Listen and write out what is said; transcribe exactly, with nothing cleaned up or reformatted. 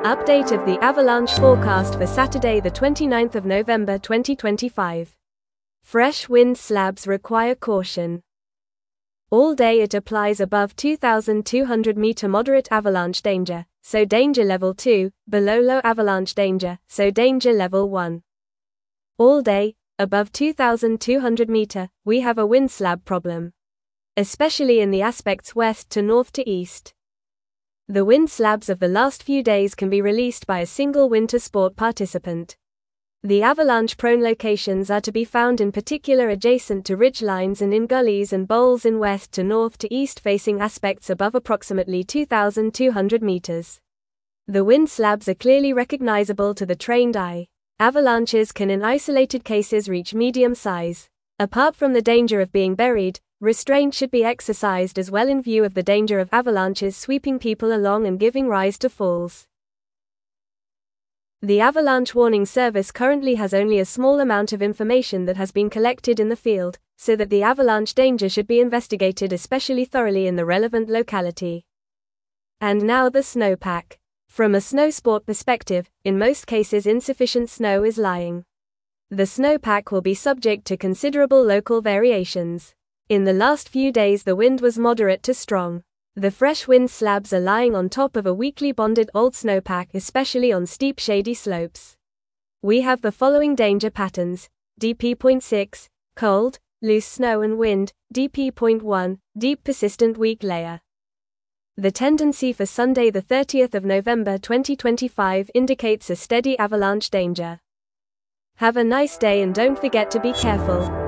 Update of the avalanche forecast for Saturday the twenty-ninth of November twenty twenty-five. Fresh wind slabs require caution. All day it applies above two thousand two hundred meter moderate avalanche danger, so danger level two, below low avalanche danger, so danger level one. All day, above two thousand two hundred meter, we have a wind slab problem. Especially in the aspects west to north to east. The wind slabs of the last few days can be released by a single winter sport participant. The avalanche-prone locations are to be found in particular adjacent to ridge lines and in gullies and bowls in west to north to east facing aspects above approximately two thousand two hundred meters. The wind slabs are clearly recognizable to the trained eye. Avalanches can in isolated cases reach medium size. Apart from the danger of being buried, restraint should be exercised as well in view of the danger of avalanches sweeping people along and giving rise to falls. The Avalanche Warning Service currently has only a small amount of information that has been collected in the field, so that the avalanche danger should be investigated especially thoroughly in the relevant locality. And now the snowpack. From a snow sport perspective, in most cases insufficient snow is lying. The snowpack will be subject to considerable local variations. In the last few days the wind was moderate to strong. The fresh wind slabs are lying on top of a weakly bonded old snowpack, especially on steep shady slopes. We have the following danger patterns: D P zero point six, cold, loose snow and wind, D P zero point one, deep persistent weak layer. The tendency for Sunday the thirtieth of November twenty twenty-five indicates a steady avalanche danger. Have a nice day and don't forget to be careful.